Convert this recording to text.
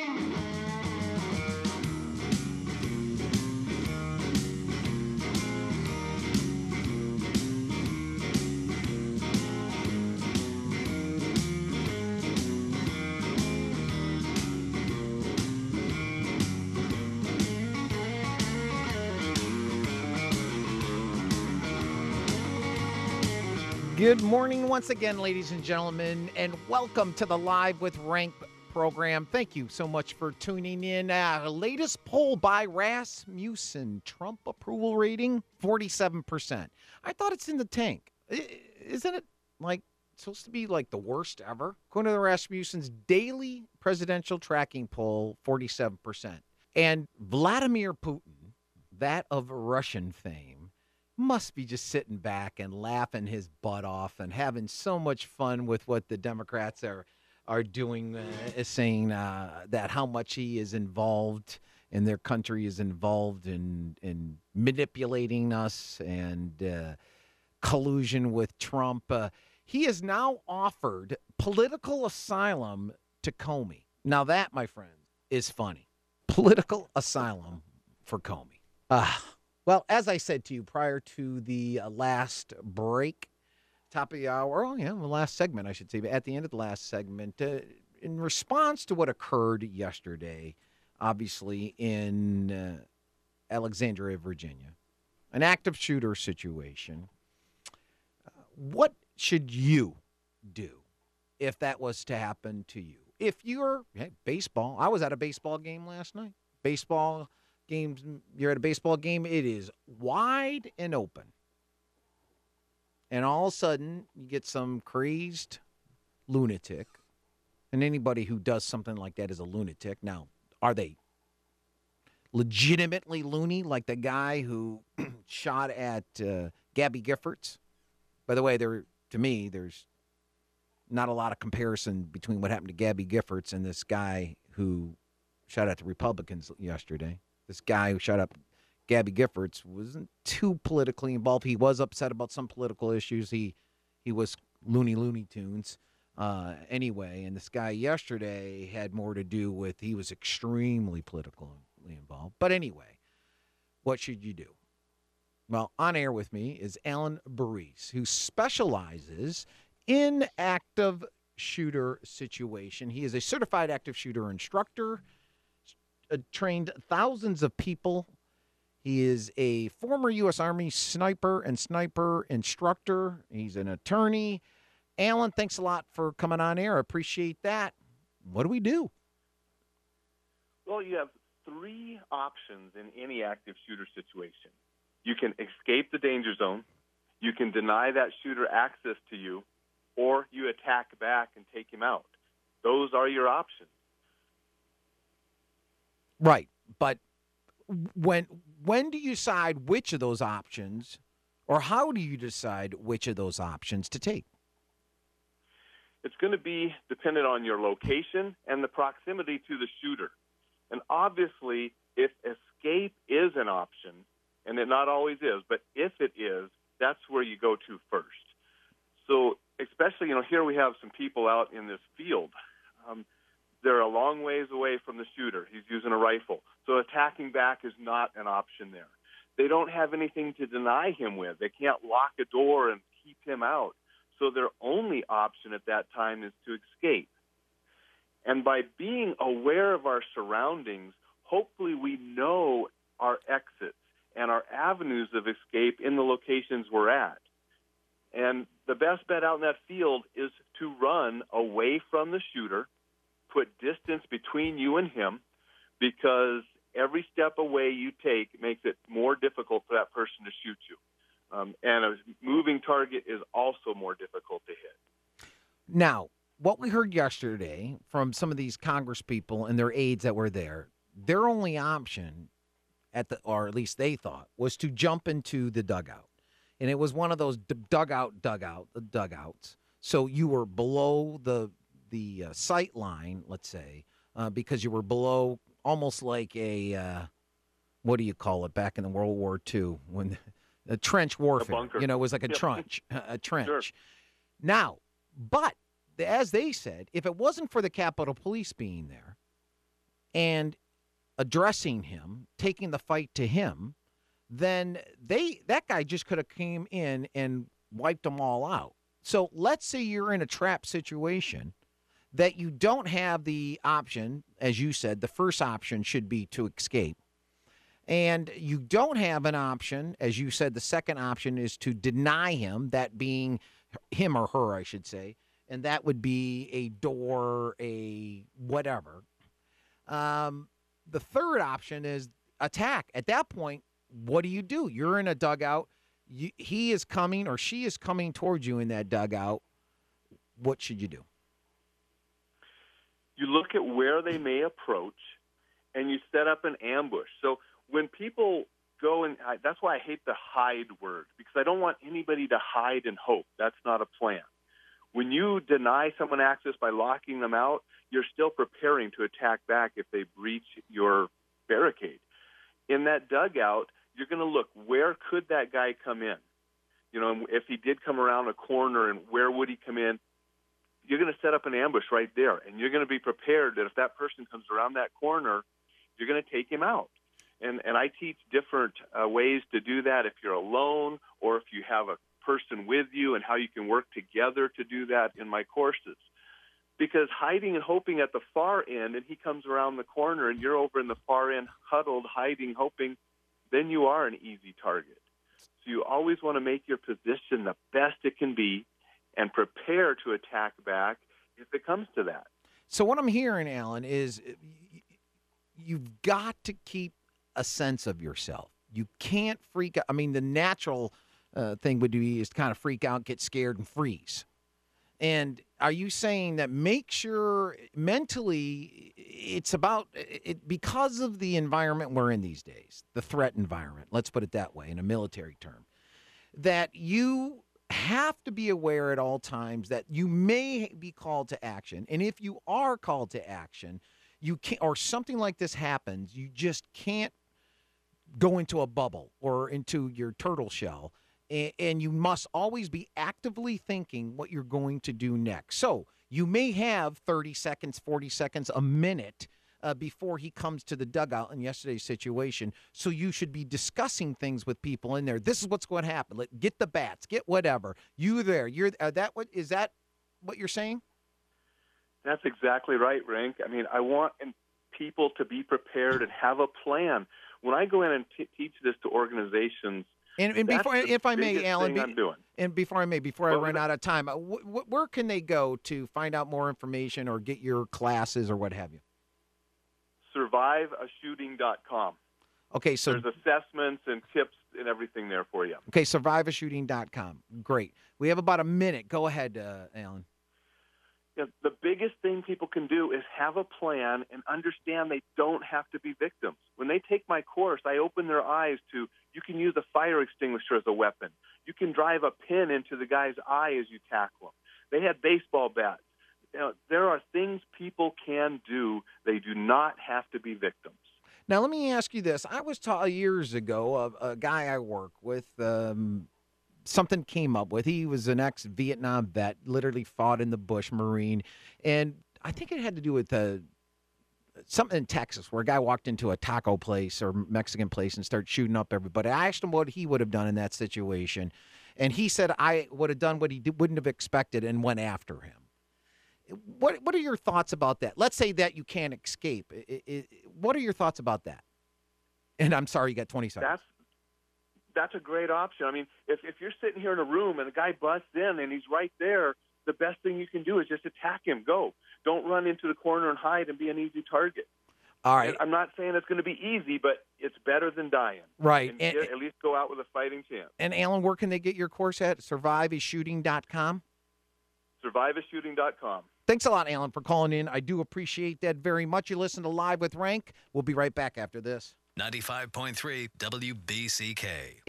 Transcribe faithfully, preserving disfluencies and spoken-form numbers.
Good morning once again, ladies and gentlemen, and welcome to the Live with Rank program. Thank you so much for tuning in. Uh, latest poll by Rasmussen, Trump approval rating, forty-seven percent. I thought it's in the tank. I- Isn't it like supposed to be like the worst ever? According to the Rasmussen's daily presidential tracking poll, forty-seven percent. And Vladimir Putin, that of Russian fame, must be just sitting back and laughing his butt off and having so much fun with what the Democrats are are doing, uh, saying uh, that how much he is involved and their country is involved in in manipulating us and uh, collusion with Trump. Uh, he has now offered political asylum to Comey. Now that, my friends, is funny. Political asylum for Comey. Ah. Well, as I said to you prior to the uh, last break, top of the hour, oh, yeah, the last segment, I should say, but at the end of the last segment, uh, in response to what occurred yesterday, obviously in uh, Alexandria, Virginia, an active shooter situation, uh, what should you do if that was to happen to you? If you're, hey, baseball, I was at a baseball game last night, baseball games, you're at a baseball game, it is wide and open. And all of a sudden, you get some crazed lunatic. And anybody who does something like that is a lunatic. Now, are they legitimately loony, like the guy who shot at uh, Gabby Giffords? By the way, there to me, there's not a lot of comparison between what happened to Gabby Giffords and this guy who shot at the Republicans yesterday. This guy who shot up Gabby Giffords wasn't too politically involved. He was upset about some political issues. He he was loony loony tunes uh, anyway. And this guy yesterday had more to do with, he was extremely politically involved. But anyway, what should you do? Well, on air with me is Alan Barise, who specializes in active shooter situation. He is a certified active shooter instructor, Uh, trained thousands of people. He is a former U S Army sniper and sniper instructor. He's an attorney. Alan, thanks a lot for coming on air. I appreciate that. What do we do? Well, you have three options in any active shooter situation. You can escape the danger zone, you can deny that shooter access to you, or you attack back and take him out. Those are your options. Right, but when when do you decide which of those options, or how do you decide which of those options to take? It's going to be dependent on your location and the proximity to the shooter. And obviously, if escape is an option, and it not always is, but if it is, that's where you go to first. So especially, you know, here we have some people out in this field. Um, They're a long ways away from the shooter. He's using a rifle. So attacking back is not an option there. They don't have anything to deny him with. They can't lock a door and keep him out. So their only option at that time is to escape. And by being aware of our surroundings, hopefully we know our exits and our avenues of escape in the locations we're at. And the best bet out in that field is to run away from the shooter, put distance between you and him, because every step away you take makes it more difficult for that person to shoot you. Um, and a moving target is also more difficult to hit. Now, what we heard yesterday from some of these Congress people and their aides that were there, their only option, at the, or at least they thought, was to jump into the dugout. And it was one of those dugout, dugout, dugouts. So you were below the the uh, sight line, let's say, uh, because you were below almost like a, uh, what do you call it, back in the World War Two, when a trench warfare, a bunker. You know, it was like a Yep. trench, a trench. Sure. Now, but as they said, if it wasn't for the Capitol Police being there, and addressing him, taking the fight to him, then they that guy just could have came in and wiped them all out. So let's say you're in a trap situation that you don't have the option, as you said, the first option should be to escape. And you don't have an option, as you said, the second option is to deny him, that being him or her, I should say, and that would be a door, a whatever. Um, the third option is attack. At that point, what do you do? You're in a dugout. You, he is coming or she is coming towards you in that dugout. What should you do? You look at where they may approach, and you set up an ambush. So when people go and I, that's why I hate the hide word, because I don't want anybody to hide and hope. That's not a plan. When you deny someone access by locking them out, you're still preparing to attack back if they breach your barricade. In that dugout, you're going to look, where could that guy come in? You know, if he did come around a corner, and where would he come in? You're going to set up an ambush right there, and you're going to be prepared that if that person comes around that corner, you're going to take him out. And and I teach different uh, ways to do that if you're alone or if you have a person with you, and how you can work together to do that in my courses. Because hiding and hoping at the far end, and he comes around the corner and you're over in the far end huddled, hiding, hoping, then you are an easy target. So you always want to make your position the best it can be and prepare to attack back if it comes to that. So what I'm hearing, Alan, is you've got to keep a sense of yourself. You can't freak out. I mean, the natural uh, thing would be is to kind of freak out, get scared, and freeze. And are you saying that make sure mentally it's about it because of the environment we're in these days, the threat environment, let's put it that way in a military term, that you have to be aware at all times that you may be called to action. And if you are called to action, you can't, or something like this happens, you just can't go into a bubble or into your turtle shell. And you must always be actively thinking what you're going to do next. So you may have thirty seconds, forty seconds, a minute uh, before he comes to the dugout in yesterday's situation. So you should be discussing things with people in there. This is what's going to happen. Let, get the bats, get whatever. You there. You're uh, that. What is that? What you're saying? That's exactly right, Rank. I mean, I want people to be prepared and have a plan. When I go in and t- teach this to organizations. And, and before, if I may, Alan, be, I'm doing. and before I may, before well, I run out of time, uh, wh- wh- where can they go to find out more information or get your classes or what have you? survive a shooting dot com. Okay, so there's assessments and tips and everything there for you. Okay, survive a shooting dot com. Great. We have about a minute. Go ahead, uh, Alan. Yeah, the biggest thing people can do is have a plan and understand they don't have to be victims. When they take my course, I open their eyes to you can use a fire extinguisher as a weapon. You can drive a pin into the guy's eye as you tackle him. They had baseball bats. You know, there are things people can do. They do not have to be victims. Now, let me ask you this. I was taught years ago, a, a guy I work with, um, something came up with. He was an ex-Vietnam vet, literally fought in the bush, Marine. And I think it had to do with uh, something in Texas where a guy walked into a taco place or Mexican place and started shooting up everybody. I asked him what he would have done in that situation. And he said I would have done what he did, wouldn't have expected and went after him. What What are your thoughts about that? Let's say that you can't escape. It, it, what are your thoughts about that? And I'm sorry, you got twenty seconds. That's That's a great option. I mean, if, if you're sitting here in a room and a guy busts in and he's right there, the best thing you can do is just attack him. Go. Don't run into the corner and hide and be an easy target. All right. And I'm not saying it's going to be easy, but it's better than dying. Right. And, and get, at least go out with a fighting chance. And, Alan, where can they get your course at? survive a shooting dot com? survive a shooting dot com. Thanks a lot, Alan, for calling in. I do appreciate that very much. You listen to Live with Rank. We'll be right back after this. ninety-five point three W B C K.